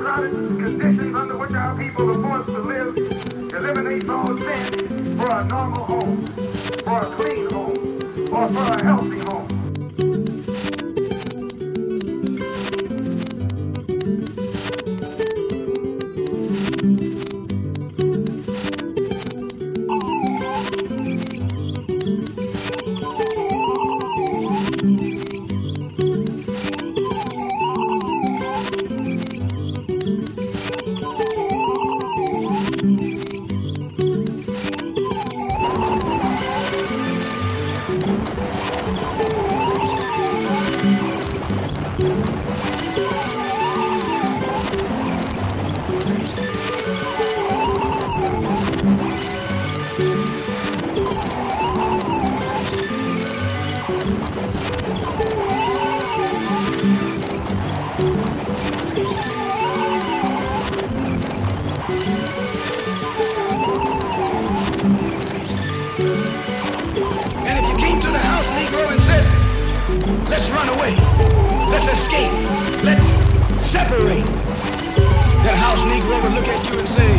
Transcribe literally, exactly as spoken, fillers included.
downtrodden conditions under which our people are forced to live eliminates all sin for a normal home, for a clean home, or for a healthy home. Let's run away. Let's escape. Let's separate. That house Negro would look at you and say,